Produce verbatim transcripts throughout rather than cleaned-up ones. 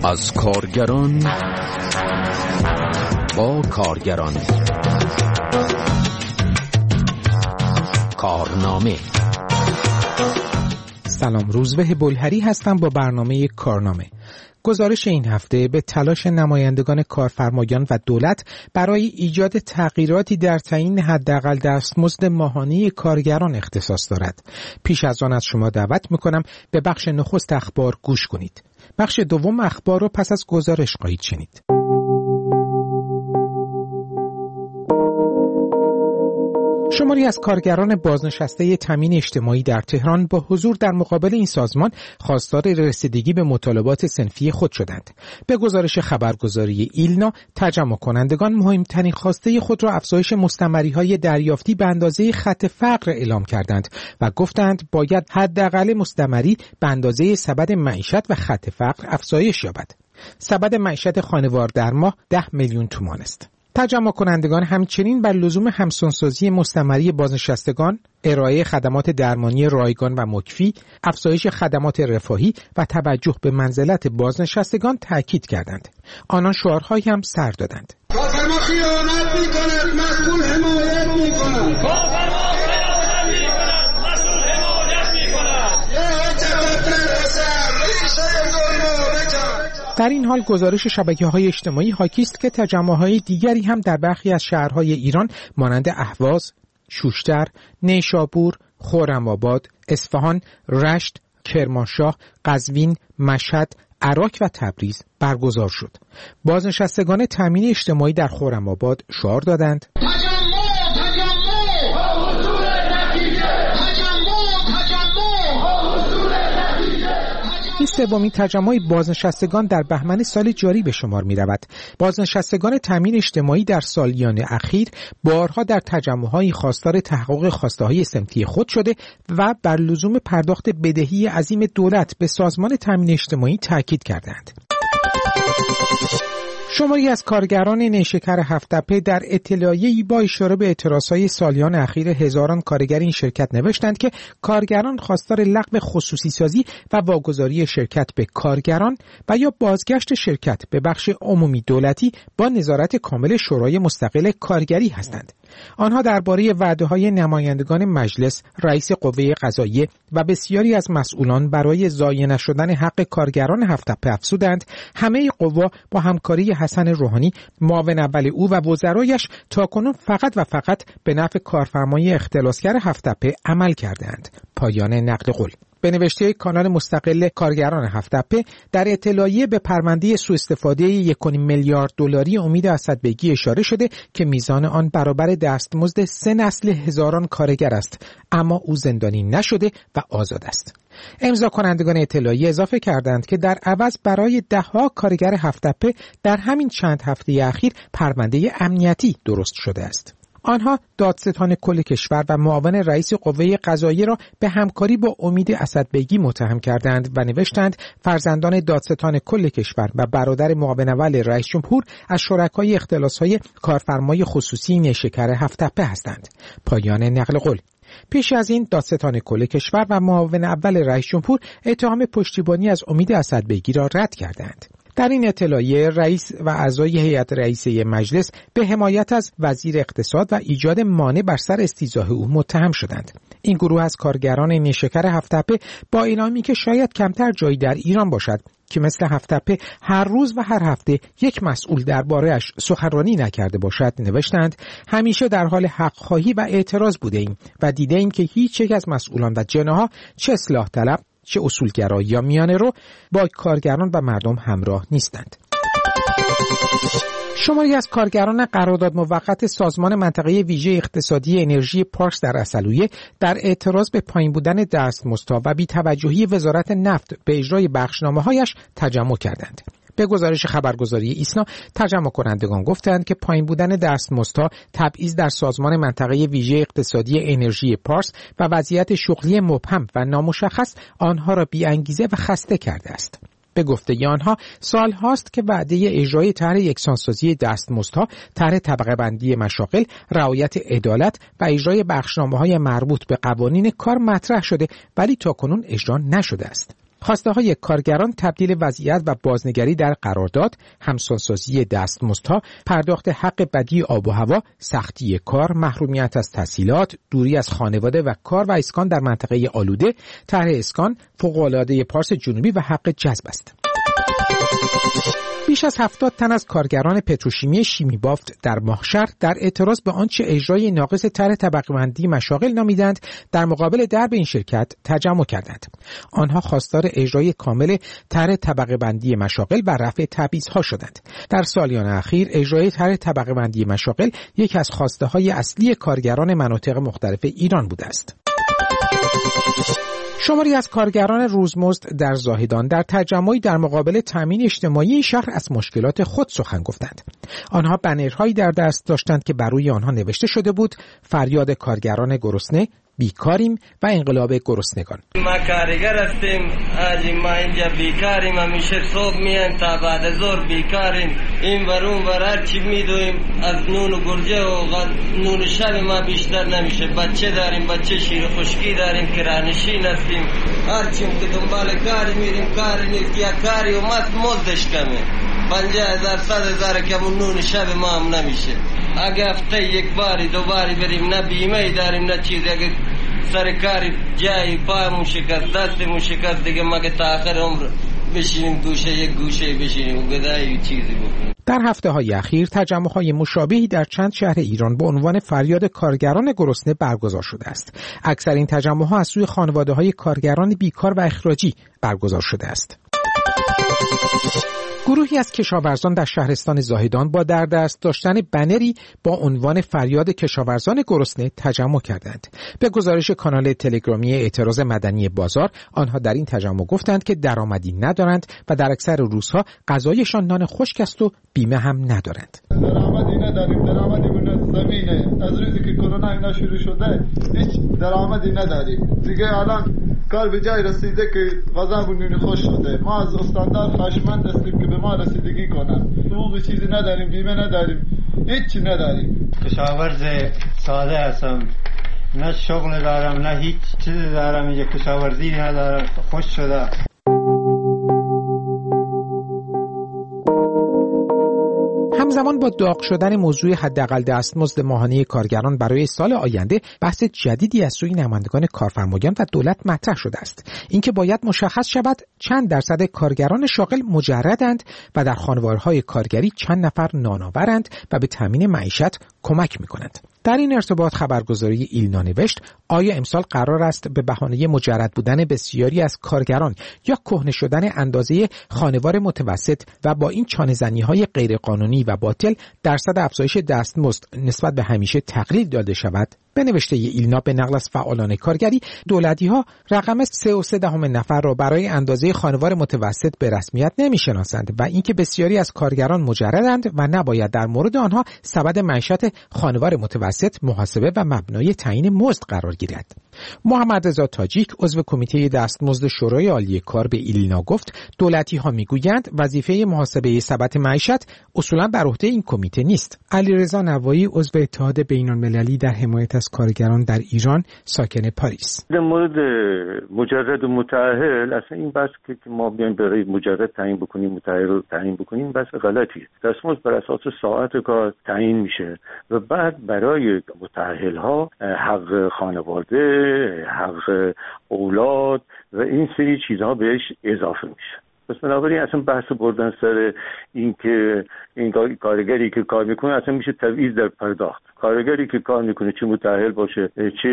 از کارگران با کارگران. کارنامه. سلام، روزبه بلهری هستم با برنامه کارنامه. گزارش این هفته به تلاش نمایندگان کارفرمایان و دولت برای ایجاد تغییراتی در تعیین حداقل دستمزد ماهانه کارگران اختصاص دارد. پیش از آن از شما دعوت میکنم به بخش نخست اخبار گوش کنید. بخش دوم اخبار رو پس از گزارش خواهید شنید. شماری از کارگران بازنشسته تامین اجتماعی در تهران با حضور در مقابل این سازمان خواستار رسیدگی به مطالبات صنفی خود شدند. به گزارش خبرگزاری ایلنا، تجمع کنندگان مهمترین خواسته خود را افزایش مستمری‌های دریافتی به اندازه خط فقر اعلام کردند و گفتند باید حداقل مستمری به اندازه سبد معیشت و خط فقر افزایش یابد. سبد معیشت خانوار در ماه ده میلیون تومان است. تجمع کنندگان همچنین بر لزوم همسانسازی مستمری بازنشستگان، ارائه خدمات درمانی رایگان و مکفی، افزایش خدمات رفاهی و توجه به منزلت بازنشستگان تأکید کردند. آنان شعارهایی هم سر دادند. کارفرما خیانت می‌کند، مسئول حمایت می‌کند. کارفرما خیانت می‌کند، مسئول حمایت می‌کند. یا چقدر رسد، ریشه ظلم بکن. در این حال گزارش شبکه‌های اجتماعی حاکی است که تجمع‌های دیگری هم در برخی از شهرهای ایران مانند اهواز، شوشتر، نیشابور، خرم‌آباد، اصفهان، رشت، کرمانشاه، قزوین، مشهد، عراق و تبریز برگزار شد. بازنشستگان تامین اجتماعی در خرم‌آباد شعار دادند: این سومین تجمع بازنشستگان در بهمن سال جاری به شمار می رود. بازنشستگان تامین اجتماعی در سالیان اخیر بارها در تجمع‌های خواستار تحقق خواسته‌های صنفی خود شده و بر لزوم پرداخت بدهی عظیم دولت به سازمان تامین اجتماعی تاکید کردند. شماری از کارگران نیشکر هفت‌تپه در اطلاعیه‌ای با اشاره به اعتراضهای سالیان اخیر هزاران کارگر این شرکت نوشتند که کارگران خواستار لغو خصوصی سازی و واگذاری شرکت به کارگران و یا بازگشت شرکت به بخش عمومی دولتی با نظارت کامل شورای مستقل کارگری هستند. آنها درباره وعده‌های نمایندگان مجلس، رئیس قوه قضاییه و بسیاری از مسئولان برای ضایع نشدن حق کارگران هفت‌تپه افزودند همه قوا با همکاری حسن روحانی، معاون اول او و وزرایش تاکنون فقط و فقط به نفع کارفرمای اختلاسگر هفت‌تپه عمل کردند. پایان نقل قول. به نوشته کانال مستقل کارگران هفت‌تپه در اطلاعیه به پرونده سوء استفاده یک و نیم میلیارد دلاری امید اسدبگی اشاره شده که میزان آن برابر دستمزد سه نسل هزاران کارگر است، اما او زندانی نشده و آزاد است. امضا کنندگان اطلاعیه اضافه کردند که در عوض برای ده‌ها کارگر هفت‌تپه در همین چند هفته اخیر پرونده امنیتی درست شده است. آنها دادستان کل کشور و معاون رئیس قوه قضاییه را به همکاری با امید اسدبگی متهم کردند و نوشتند فرزندان دادستان کل کشور و برادر معاون اول رئیس جمهور از شرکای اختلاس‌های کارفرمای خصوصی نیشکر هفت‌تپه هستند. پایان نقل قول. پیش از این دادستان کل کشور و معاون اول رئیس جمهور اتهام پشتیبانی از امید اسدبگی را رد کردند. در این اطلاعیه رئیس و اعضای هیئت رئیسه مجلس به حمایت از وزیر اقتصاد و ایجاد مانع بر سر استیضاح او متهم شدند. این گروه از کارگران نیشکر هفت‌تپه با اعلامی که شاید کمتر جایی در ایران باشد که مثل هفت‌تپه هر روز و هر هفته یک مسئول درباره‌اش سخنرانی نکرده باشد نوشتند همیشه در حال حق خواهی و اعتراض بوده ایم و دیده ایم که هیچ یک از مسئولان و جناها چه اصلاح طلب چه اصولگرا یا میانه رو با کارگران و مردم همراه نیستند. شماری از کارگران قرارداد موقت سازمان منطقه ویژه اقتصادی انرژی پارس در عسلویه در اعتراض به پایین بودن دستمزدها و بی‌توجهی وزارت نفت به اجرای بخشنامه‌هایش تجمع کردند. به گزارش خبرگزاری ایسنا، تجمع کنندگان گفتند که پایین بودن دستمزدها، تبعیض در سازمان منطقه ویژه اقتصادی انرژی پارس و وضعیت شغلی مبهم و نامشخص آنها را بی‌انگیزه و خسته کرده است. به گفته آنها سال هاست که وعده اجرای طرح یکسانسازی دستمزدها، طرح طبقه بندی مشاغل، رعایت عدالت و اجرای بخشنامه‌های مربوط به قوانین کار مطرح شده ولی تاکنون اجرا نشده است. خواسته‌های کارگران تبدیل وضعیت و بازنگری در قرارداد، همسانسازی دستمزدها، پرداخت حق بدی آب و هوا، سختی کار، محرومیت از تسهیلات، دوری از خانواده و کار و اسکان در منطقه آلوده، طرح اسکان، فوق‌العاده پارس جنوبی و حق جذب است. بیش از هفتاد تن از کارگران پتروشیمی شیمی بافت در ماهشهر در اعتراض به آنچه اجرای ناقص طرح طبقه‌بندی مشاغل نامیدند، در مقابل درب این شرکت تجمع کردند. آنها خواستار اجرای کامل طرح طبقه‌بندی مشاغل و رفع تبعیض‌ها شدند. در سالیان اخیر اجرای طرح طبقه‌بندی مشاغل یک از خواسته‌های اصلی کارگران مناطق مختلف ایران بوده است. شماری از کارگران روزمزد در زاهدان در تجمعی در مقابل تامین اجتماعی شهر از مشکلات خود سخن گفتند. آنها بنرهایی در دست داشتند که بر روی آنها نوشته شده بود: فریاد کارگران گرسنه، بیکاریم و انقلاب گرسنگان. ما کارگر هستیم، آجی ما اینجا بیکاریم، همیشه صبح میان تا بعد ظهر بیکاریم، این ورون ور هر چی میدویم از نون و گرجه و نون شب ما بیشتر نمیشه. بچه داریم، بچه شیر خشکی داریم، کرانشین هستیم، هر چیم که دنبال کاری میریم کاری نیست یا کاری و مست مزدش کمه، پنجاه هزار صد هزار کمون نون شب ما هم نمیشه. اگه هفته یک باری دو باری بریم نه بیمه داریم نه چیزی، اگه سرکاری جایی پایمون شکست دستمون شکست دیگه ما که تا آخر عمر بشینیم گوشه یک گوشه بشینیم و گدایی چیزی بکنیم. در هفته های اخیر تجمع‌های مشابهی در چند شهر ایران به عنوان فریاد کارگران گرسنه برگزار شده است. اکثر این تجمع‌ها از سوی خانواده‌های کارگران بیکار و اخراجی برگزار شده است. گروهی از کشاورزان در شهرستان زاهدان با در دست داشتن بنری با عنوان فریاد کشاورزان گرسنه تجمع کردند. به گزارش کانال تلگرامی اعتراض مدنی بازار، آنها در این تجمع گفتند که درآمدی ندارند و در اکثر روزها غذایشان نان خشک است و بیمه هم ندارند. درآمدی نداریم، درآمدیمون از زمینه. از روزی که کرونا اینا شروع شده هیچ درآمدی نداریم. دیگه الان کار به جای رسیده که غذامون نون خوش شده. ما از استاندار خشمند هستیم که به ما رسیدگی کنن. حقوق چیزی نداریم، بیمه نداریم، هیچ نداریم. کشاورز ساده هستم، نه شغل دارم نه هیچ چیزی دارم، یه کشاورزی ندارم، خوش شده. همزمان با داغ شدن موضوع حداقل دستمزد ماهانه کارگران برای سال آینده، بحث جدیدی از سوی نمایندگان کارفرمایان و دولت مطرح شده است. اینکه باید مشخص شود چند درصد کارگران شاغل مجردند و در خانوارهای کارگری چند نفر نانآورند و به تامین معیشت کمک می‌کنند. در این ارتباط خبرگزاری ایلنا نوشت: آیا امسال قرار است به بهانه مجرد بودن بسیاری از کارگران یا کهنه شدن اندازه خانوار متوسط و با این چانه‌زنی‌های غیرقانونی و باطل درصد افزایش دستمزد نسبت به همیشه تقلیل داده شود؟ به نوشته ایلنا به نقل از فعالان کارگری، دولتی‌ها رقم سه و سه دهم نفر را برای اندازه خانوار متوسط به رسمیت نمی‌شناسند و اینکه بسیاری از کارگران مجردند و نباید در مورد آنها سبد معیشت خانوار متوسط محاسبه و مبنای تعیین مزد قرار گیرد. محمد رضا تاجیک عضو کمیته دستمزد شورای عالی کار به ایلنا گفت: دولتی‌ها میگویند وظیفه محاسبه سبد معیشت اصولاً بر عهده این کمیته نیست. علیرضا نوایی عضو اتحاد بین‌المللی در حمایت از کارگران در ایران، ساکن پاریس: در مورد مجرد و متأهل اصلا این بحث که ما بیایم برای مجرد تعیین بکنیم متأهل رو تعیین بکنیم بحث غلطیه. دستمزد بر اساس ساعت کار تعیین میشه و بعد برای متأهل ها حق خانواده، حق اولاد و این سری چیزها بهش اضافه میشه. پس بنابراین اصلا بحث بردن سر این که این کارگری که کار میکنه اصلا میشه تبعیض در پرداخت. کارگری که کار میکنه چه متأهل باشه چه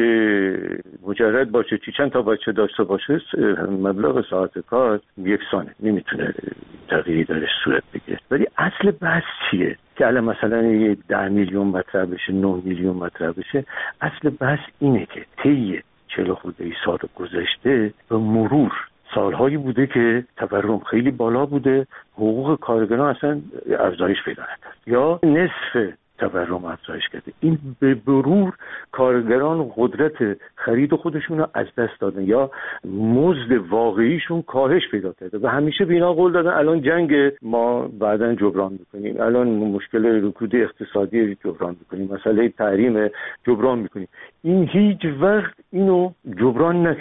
مجرد باشه چه چند تا بچه داشته باشه مبلغ ساعت کار یکسانه، نمیتونه تغییری درش صورت بگیره. ولی اصل بحث چیه؟ که الان مثلا یه ده میلیون مطرح بشه، نه میلیون مطرح بشه. اصل بحث اینه که طی چهل خورده ای سال گذشته به مرور سالهایی بوده که تورم خیلی بالا بوده، حقوق کارگران اصلا افزایش پیدا نکرد یا نصف تورم افزایش کرده. این به مرور کارگران قدرت خرید خودشون رو از دست دادن یا مزد واقعیشون کاهش پیدا کرده و همیشه به اینا قول دادن الان جنگ ما بعداً جبران میکنیم، الان مشکل رکود اقتصادی جبران میکنیم، مسئله تحریم جبران میکنیم. این هیچ وقت اینو جبران نکردن.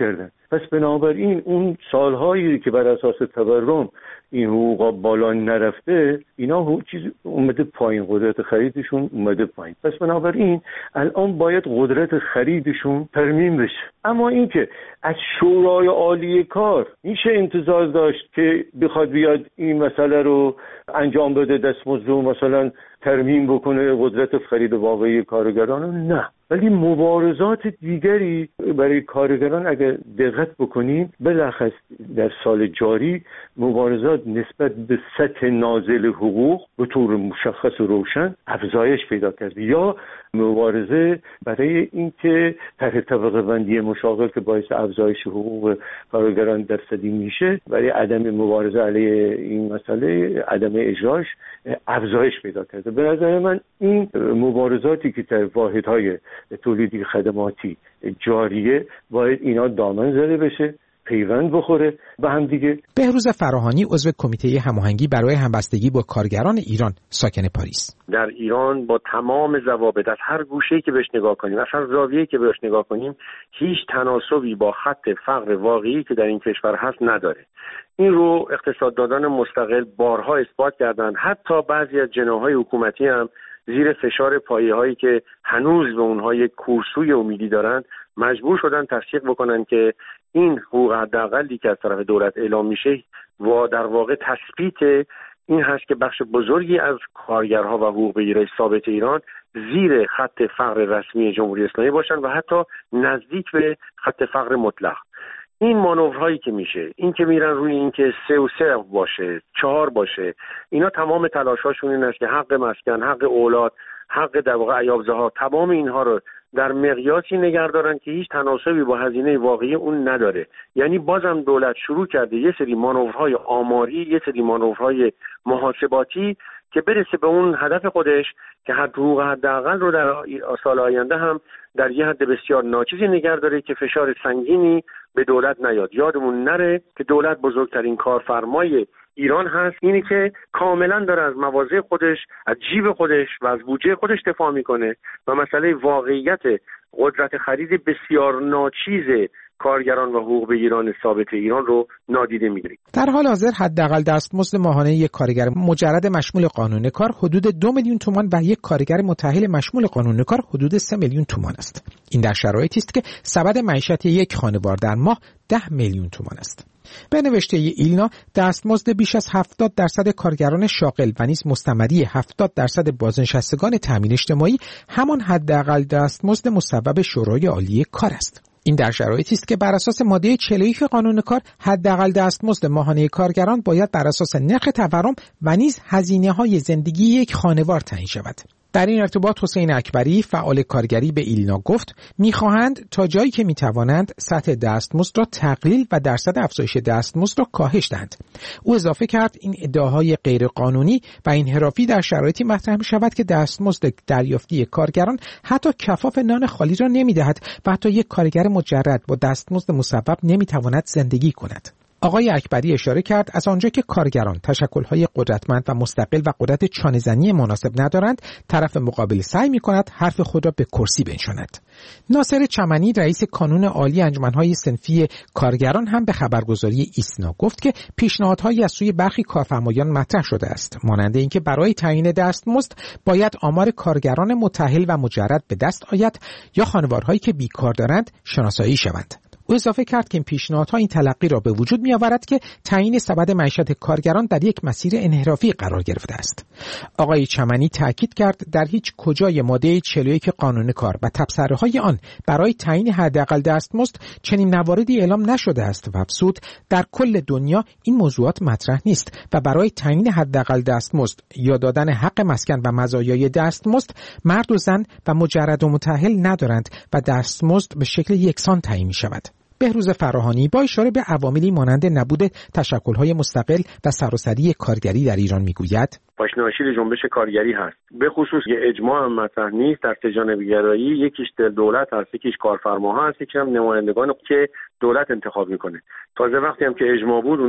پس بنابراین اون سالهایی که بر اساس تورم این حقوقا بالا نرفته، اینا هیچ چیز اومده پایین، قدرت خریدشون اومده پایین. پس بنابراین الان باید قدرت خریدشون ترمیم بشه. اما اینکه از شورای عالی کار میشه انتظار داشت که بخواد بیاد این مسئله رو انجام بده، دستمزد رو مثلا ترمیم بکنه، قدرت خرید واقعی کارگران؟ نه. ولی مبارزات دیگری برای کارگران اگر دقت بکنیم، بلخص در سال جاری مبارزات نسبت به سطح نازل حقوق به طور مشخص و روشن افزایش پیدا کرد، یا مبارزه برای اینکه طرح طبقه بندی مشاغل که باعث افزایش حقوق کارگران درصدی میشه، برای عدم مبارزه علیه این مسئله، عدم اجراش افزایش پیدا کرده. به نظر من این مبارزاتی که در واحدهای تولیدی خدماتی جاریه باید اینا دامن زده بشه، پیوند بخوره به هم دیگه. بهروز فراهانی عضو کمیته هماهنگی برای همبستگی با کارگران ایران ساکن پاریس: در ایران با تمام ضوابط از هر گوشه‌ای که بهش نگاه کنیم، از هر زاویه‌ای که بهش نگاه کنیم، هیچ تناسبی با خط فقر واقعی که در این کشور هست نداره. این رو اقتصاددانان مستقل بارها اثبات کردند. حتی بعضی از جناح‌های حکومتی هم زیر فشار پایه‌هایی که هنوز به اونها یک کورسوی امیدی دارند مجبور شدن تصدیق بکنن که این حقوق حداقلی که از طرف دولت اعلام میشه و در واقع تثبیت این هست که بخش بزرگی از کارگرها و حقوق بگیرای ثابت ایران زیر خط فقر رسمی جمهوری اسلامی باشن و حتی نزدیک به خط فقر مطلق. این مانورهایی که میشه، این که میرن روی این که سه و سه باشه، چهار باشه، اینا تمام تلاشاشون این است که حق مسکن، حق اولاد، حق در واقع عیاب‌زها، تمام اینها رو در مقیاسی نگه دارن که هیچ تناسبی با هزینه واقعی اون نداره. یعنی بازم دولت شروع کرده یه سری مانورهای آماری، یه سری مانورهای محاسباتی که برسه به اون هدف خودش که حد حقوق حداقل رو در سال آینده هم در یه حد بسیار ناچیزی نگه داره که فشار سنگینی به دولت نیاد. یادمون نره که دولت بزرگترین کارفرمای ایران هست، اینی که کاملا داره از مواضع خودش، از جیب خودش و از بودجه خودش دفاع میکنه و مسئله واقعیت قدرت خرید بسیار ناچیز کارگران و حقوق بگیران ثابت ایران رو نادیده میگیره. در حال حاضر حداقل دستمزد ماهانه یک کارگر مجرد مشمول قانون کار حدود دو میلیون تومان و یک کارگر متأهل مشمول قانون کار حدود سه میلیون تومان است. این در شرایطی است که سبد معیشت یک خانوار در ماه ده میلیون تومان است. به نوشته ایلنا، دستمزد بیش از هفتاد درصد کارگران شاغل و نیز مستمری هفتاد درصد بازنشستگان تامین اجتماعی همان حداقل دستمزد مصوب شورای عالی کار است. این در شرایطی است که بر اساس ماده چهل و یک قانون کار حداقل دستمزد ماهانه کارگران باید بر اساس نرخ تورم و نیز هزینه‌های زندگی یک خانوار تعیین شود. در این ارتباط حسین اکبری فعال کارگری به ایلنا گفت می‌خواهند تا جایی که می‌توانند سطح دستمزد را تقلیل و درصد افزایش دستمزد را کاهش دهند. او اضافه کرد این ادعاهای غیرقانونی و انحرافی در شرایطی مطرح می‌شود که دستمزد دریافتی کارگران حتی کفاف نان خالی را نمی‌دهد و حتی یک کارگر مجرد با دستمزد مصوب نمی‌تواند زندگی کند. آقای اکبری اشاره کرد از آنجا که کارگران تشکل‌های قدرتمند و مستقل و قدرت چانه‌زنی مناسب ندارند، طرف مقابل سعی می‌کند حرف خود را به کرسی بنشاند. ناصر چمنی رئیس کانون عالی انجمن‌های صنفی کارگران هم به خبرگزاری ایسنا گفت که پیشنهادهایی از سوی برخی کارفرمایان مطرح شده است، مانند اینکه برای تعیین دستمزد باید آمار کارگران متأهل و مجرد به دست آید یا خانوارهایی که بیکار دارند شناسایی شوند. او اضافه کرد که این پیشنهادها این تلقی را به وجود می‌آورد که تعیین سبد معیشت کارگران در یک مسیر انحرافی قرار گرفته است. آقای چمنی تاکید کرد در هیچ کجای ماده چهل و یک قانون کار و تبصره‌های آن برای تعیین حداقل دستمزد چنین مواردی اعلام نشده است و افزود در کل دنیا این موضوعات مطرح نیست و برای تعیین حداقل دستمزد یا دادن حق مسکن و مزایای دستمزد مرد و زن و مجرد و متأهل ندارند و دستمزد به شکل یکسان تعیین می‌شود. بهروز فراهانی با اشاره به عواملی مانند نبود تشکل‌های مستقل و سراسری کارگری در ایران میگوید پاشنه‌شیر جنبش کارگری هست. به خصوص یه اجماع هم مطرح نیست در سه‌جانبه‌گرایی، یکیش دولت هست، یکیش کارفرماها هست، یکیش هم نمایندگان که دولت انتخاب میکنه. تازه وقتی هم که اجماع بود اونا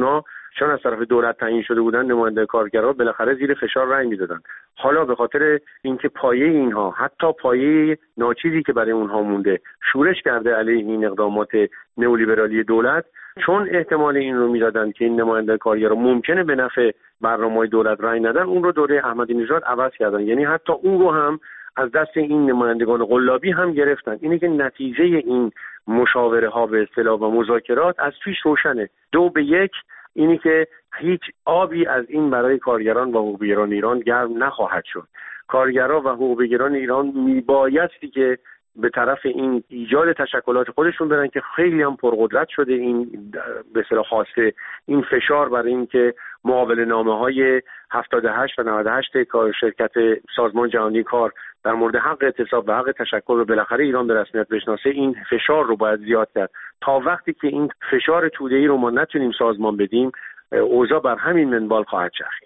چون از طرف دولت تعیین شده بودن نماینده کارگرها بالاخره زیر فشار رأی میدادن. حالا به خاطر اینکه پایه اینها، حتی پایه ناچیزی که برای اونها مونده، شورش کرده علیه این اقدامات نئولیبرالی دولت، چون احتمال این رو میدادن که این نماینده کارگرها ممکنه به نفع برنامه‌های دولت رأی ندن، اون رو دوره احمدی نژاد عوض کردن. یعنی حتی اون رو هم از دست این نمایندگان قلابی هم گرفتن. اینه که نتیجه این مشاوره ها به اصطلاح و مذاکرات از پیش روشنه. دو به یک اینی که هیچ آبی از این برای کارگران و حقوق‌بگیران ایران گرم نخواهد شد. کارگران و حقوق‌بگیران ایران میبایستی که به طرف این ایجاد تشکلات خودشون برن که خیلی هم پرقدرت شده این به اصطلاح خواسته، این فشار برای این که معامله نامه های هفتاد و هشت و نود و هشت کار شرکت سازمان جهانی کار در مورد حق اعتصاب و حق تشکل رو بالاخره ایران به رسمیت بشناسه، این فشار رو باید زیاد کرد. تا وقتی که این فشار توده‌ای رو ما نتونیم سازمان بدیم، اوضاع بر همین منوال خواهد چرخید.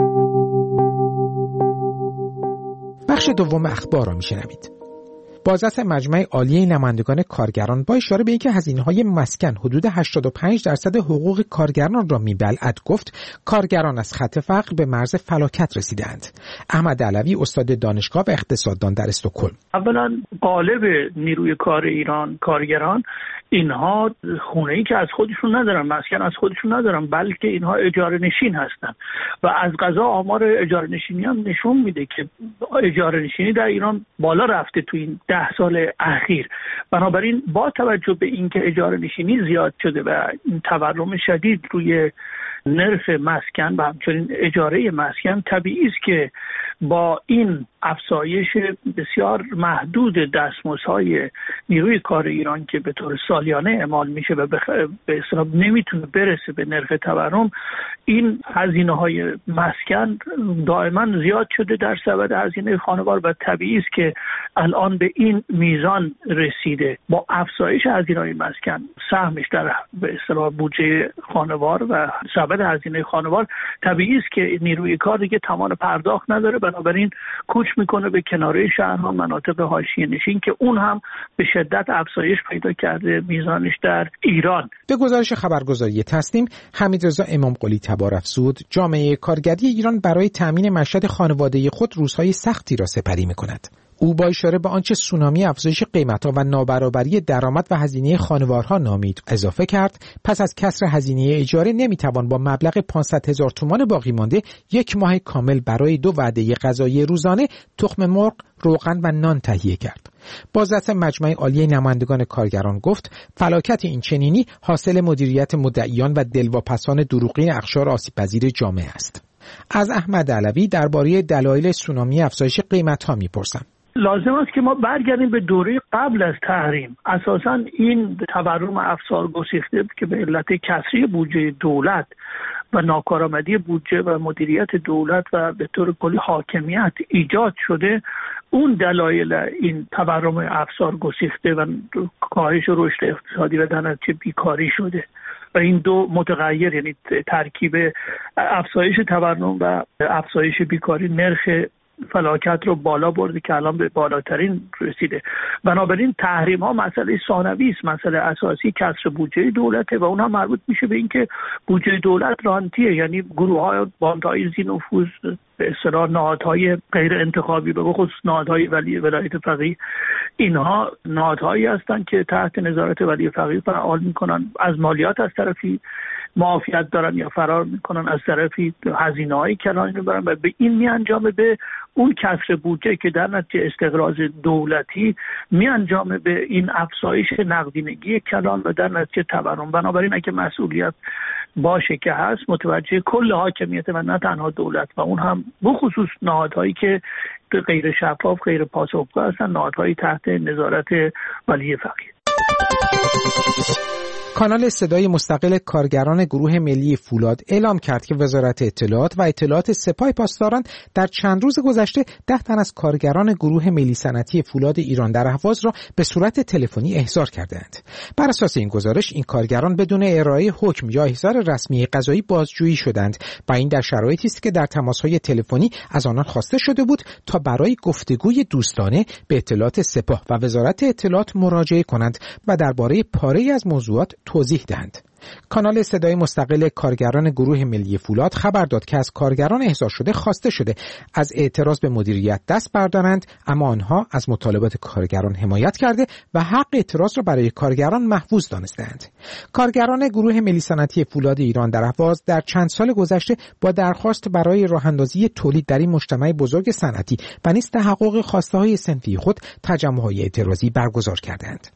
بخش دوم اخبار را میشنوید. بازرس مجمع عالی نمایندگان کارگران با اشاره به اینکه هزینه‌های مسکن حدود هشتاد و پنج درصد حقوق کارگران را میبلعد گفت کارگران از خط فقر به مرز فلاکت رسیدند. احمد علوی استاد دانشگاه و اقتصاددان در استکهلم: اولا قالب نیروی کار ایران کارگران، اینها خونه‌ای که از خودشون ندارن، مسکن از خودشون ندارن، بلکه اینها اجاره نشین هستن و از قضا آمار اجاره نشینی هم نشون میده که اجاره نشینی در ایران بالا رفته تو این ده سال اخیر. بنابراین با توجه به اینکه اجاره نشینی زیاد شده و این تورم شدید روی نرخ مسکن و همچنین اجاره مسکن، طبیعی است که با این افزایش بسیار محدود دستمزدهای نیروی کار ایران که به طور سالیانه اعمال میشه و به اصطلاح نمیتونه برسه به نرخ تورم، این هزینه‌های مسکن دائما زیاد شده در سبد هزینه خانوار و طبیعی است که الان به این میزان رسیده. با افزایش هزینه‌های مسکن، سهمش در به اصطلاح بودجه خانوار و سبد هزینه خانوار، طبیعی است که نیروی کار دیگه توان پرداخت نداره، بنابراین کوچ میکنه به کناره شهرها، مناطق حاشیه نشین که اون هم به شدت افزایش پیدا کرده میزانش در ایران. به گزارش خبرگزاری تسنیم، حمیدرضا امامقلی تبارافزود، جامعه کارگری ایران برای تامین مشهد خانوادگی خود روزهای سختی را سپری میکند. او با اشاره به آنچه سونامی افزایش قیمت‌ها و نابرابری درآمد و هزینه خانوارها نامید اضافه کرد، پس از کسر هزینه اجاره نمیتوان با مبلغ پانصد هزار تومان باقی مانده یک ماه کامل برای دو وعده غذایی روزانه تخم مرغ، روغن و نان تهیه کرد. بازرس مجمع عالی نمایندگان کارگران گفت فلاکت این چنینی حاصل مدیریت مدعیان و دلواپسان دروغین اقشار آسیب‌پذیر جامعه است. از احمد علوی درباره دلایل سونامی افزایش قیمت‌ها می‌پرسم. لازم است که ما برگردیم به دوره قبل از تحریم. اساساً این تورم افسار گسیخته که به علت کسری بودجه دولت و ناکارآمدی بودجه و مدیریت دولت و به طور کلی حاکمیت ایجاد شده، اون دلایل این تورم افسار گسیخته و کاهش رشد اقتصادی و در نتیجه بیکاری شده و این دو متغیر، یعنی ترکیب افزایش تورم و افزایش بیکاری، نرخ فلاکت رو بالا برده که الان به بالاترین رسیده. بنابراین تحریم ها مسئله ثانوی است، مسئله اساسی کسر بودجه دولته و اون هم مربوط میشه به اینکه بودجه دولت رانتیه، یعنی گروه های باندهای ذی نفوذ، به اصطلاح نهادهای غیر انتخابی، به خصوص نهادهای ولی ولایت فقیه، اینها نهادهایی هستند که تحت نظارت ولی فقیه فعال میکنن، از مالیات از طرفی معافیت دارن یا فرار میکنن، از طرفی هزینه‌های کلانی میبرن و به این میانجامه به اون کسر بودجه که در نتیجه استقراض دولتی میانجامه به این افزایش نقدینگی کلان و در نتیجه تورم. بنابراین اگه مسئولیت باشه که هست، متوجه کل حاکمیت و نه تنها دولت و اون هم بخصوص نهادهایی که غیر شفاف، غیر پاسخگو هستن، نهادهایی تحت نظارت ولی فقیه. کانال صدای مستقل کارگران گروه ملی فولاد اعلام کرد که وزارت اطلاعات و اطلاعات سپاه پاسداران در چند روز گذشته ده تن از کارگران گروه ملی صنعتی فولاد ایران در اهواز را به صورت تلفنی احضار کردند. بر اساس این گزارش، این کارگران بدون ارائه حکم یا احضار رسمی قضایی بازجویی شدند و این در شرایطی است که در تماس‌های تلفنی از آنان خواسته شده بود تا برای گفتگوی دوستانه به اطلاعات سپاه و وزارت اطلاعات مراجعه کنند و درباره پاره‌ای از موضوعات توضیح دهند. کانال صدای مستقل کارگران گروه ملی فولاد خبر داد که از کارگران احضار شده خواسته شده از اعتراض به مدیریت دست بردارند، اما آنها از مطالبات کارگران حمایت کرده و حق اعتراض را برای کارگران محفوظ دانستند. کارگران گروه ملی صنعتی فولاد ایران در اهواز در چند سال گذشته با درخواست برای راه اندازی تولید در این مجتمع بزرگ صنعتی و نیز تحقق خواسته‌های صنفی خود تجمع‌های اعتراضی برگزار کردند.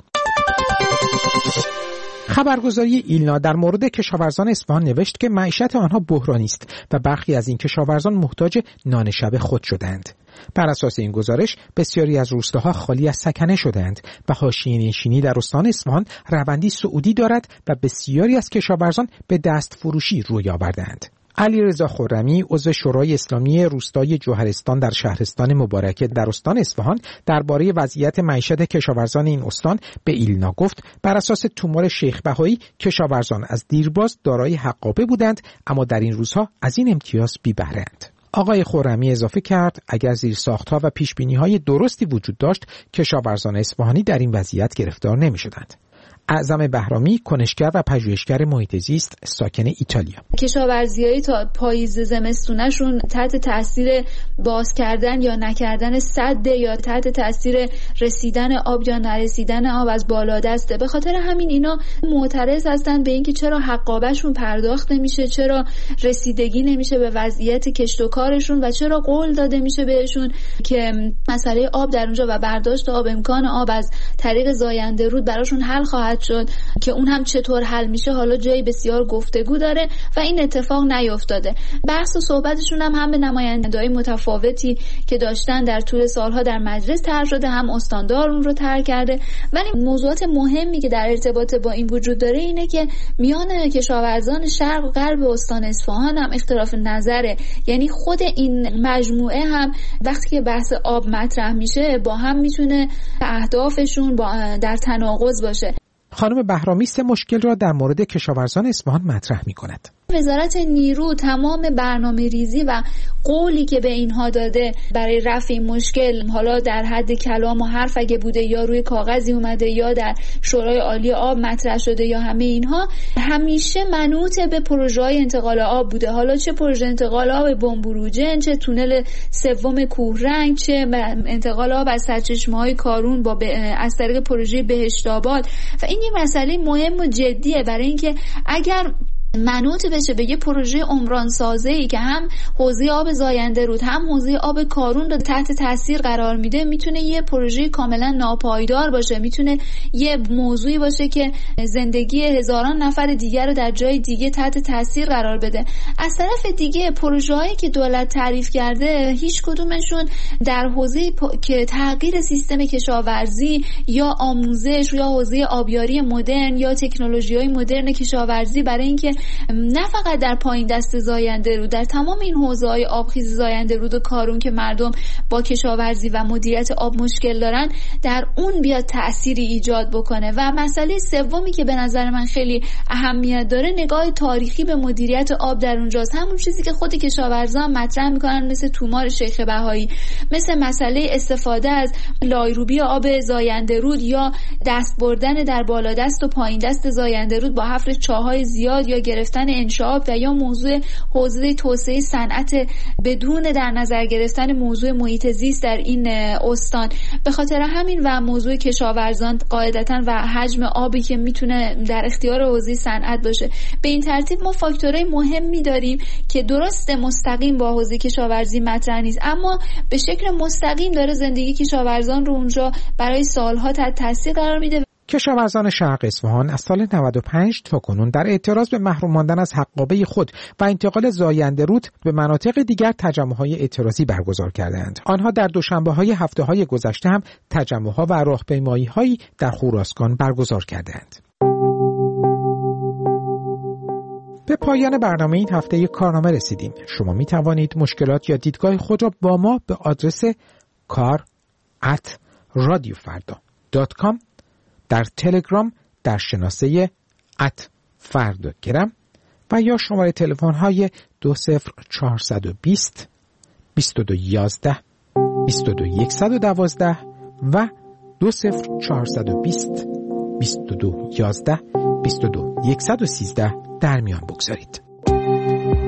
خبرگزاری ایلنا در مورد کشاورزان اصفهان نوشت که معیشت آنها بحرانی است و برخی از این کشاورزان محتاج نان شب خود شدند. بر اساس این گزارش بسیاری از روستاها خالی از سکنه شدند و حاشیه‌نشینی در استان اصفهان روندی صعودی دارد و بسیاری از کشاورزان به دست فروشی روی آوردند. علیرضا خرمی عضو شورای اسلامی روستای جوهرستان در شهرستان مبارکه در استان اصفهان درباره وضعیت معیشت کشاورزان این استان به ایلنا گفت بر اساس تومار شیخ بهایی کشاورزان از دیرباز دارای حقابه بودند، اما در این روزها از این امتیاز بی بهره‌اند. آقای خرمی اضافه کرد اگر زیرساخت‌ها و پیشبینی‌های درستی وجود داشت کشاورزان اصفهانی در این وضعیت گرفتار نمی‌شدند. اعظم بهرامی کنشگر و پژوهشگر محیط زیست ساکن ایتالیا: کشاورزی‌های تا پاییز زمستونشون تحت تاثیر باز کردن یا نکردن سد یا تحت تاثیر رسیدن آب یا نرسیدن آب از بالادسته. به خاطر همین اینا معترض هستن به اینکه چرا حقابهشون پرداخت نمیشه، چرا رسیدگی نمیشه به وضعیت کشت و کارشون و چرا قول داده میشه بهشون که مسئله آب در اونجا و برداشت آب، امکان آب از طریق زاینده رود براشون حل خواهد شد که اون هم چطور حل میشه حالا جای بسیار گفتگو داره و این اتفاق نیفتاده. بحث و صحبتشون هم هم به نماینده‌های متفاوتی که داشتن در طول سالها در مجلس طرح شده، هم استاندار اون رو طرح کرده. ولی موضوعات مهمی که در ارتباط با این وجود داره اینه که میان کشاورزان شرق و غرب استان اصفهان هم اختلاف نظره، یعنی خود این مجموعه هم وقتی که بحث آب مطرح میشه با هم میتونه اهدافشون با در تناقض باشه. خانم بهرامی سه مشکل را در مورد کشاورزان اصفهان مطرح می‌کند. وزارت نیرو تمام برنامه ریزی و قولی که به اینها داده برای رفع این مشکل، حالا در حد کلام و حرف اگه بوده یا روی کاغذی اومده یا در شورای عالی آب مطرح شده یا همه اینها، همیشه منوط به پروژه‌های انتقال آب بوده. حالا چه پروژه انتقال آب بمبروجن، چه تونل سوم کوهرنگ، چه انتقال آب از سرچشمه‌های کارون با از طریق پروژه بهشت‌آباد. و این یه مسئله مهم و جدیه برای اینکه اگر منوط بشه به یه پروژه عمران سازی که هم حوزه آب زاینده رود هم حوزه آب کارون رو تحت تاثیر قرار میده، میتونه یه پروژه کاملا ناپایدار باشه، میتونه یه موضوعی باشه که زندگی هزاران نفر دیگر رو در جای دیگه تحت تاثیر قرار بده. از طرف دیگه پروژه‌هایی که دولت تعریف کرده هیچ کدومشون در حوزه پ... که تغییر سیستم کشاورزی یا آموزش یا حوزه آبیاری مدرن یا تکنولوژی‌های مدرن کشاورزی برای اینکه نه فقط در پایین دست زاینده رود، در تمام این حوزه‌های آبخیز زاینده رود و کارون که مردم با کشاورزی و مدیریت آب مشکل دارن، در اون بیاد تأثیری ایجاد بکنه. و مسئله سومی که به نظر من خیلی اهمیت داره نگاه تاریخی به مدیریت آب در اونجاست. همون چیزی که خود کشاورزان مطرح میکنن، مثل تومار شیخ بهایی، مثل مسئله استفاده از لایروبی آب زاینده رود یا دست بردن در بالادست و پایین دست زاینده رود با حفر چاهای زیاد یا گرفتن انشعاب و یا موضوع حوزه توسعه صنعت بدون در نظر گرفتن موضوع محیط زیست در این استان. به خاطر همین و موضوع کشاورزان قاعدتاً و حجم آبی که میتونه در اختیار حوزه صنعت باشه، به این ترتیب ما فاکتورهای مهمی داریم که درست مستقیم با حوزه کشاورزی مطرح نیست، اما به شکل مستقیم داره زندگی کشاورزان رو اونجا برای سالها تحت تاثیر قرار میده. کشاورزان شرق اصفهان از سال نود و پنج تا کنون در اعتراض به محروم ماندن از حقابه خود و انتقال زاینده رود به مناطق دیگر تجمع‌های اعتراضی برگزار کردند. آنها در دوشنبه‌های هفته‌های گذشته هم تجمع‌ها و راهپیمایی‌هایی در خراسان برگزار کردند. به پایان برنامه این هفته یک کارنامه رسیدیم. شما می توانید مشکلات یا دیدگاه خود را با ما به آدرس کار ات رادیو فردا دات کام در تلگرام در شناسه ات فرداگرام و یا شماره تلفن های دو صفر چهارصد و بیست بیست و دو یازده بیست و دو صد و دوازده و دو صفر چهارصد و بیست بیست و دو یازده بیست بیست و دو صفر یک یک سه در میان بگذارید.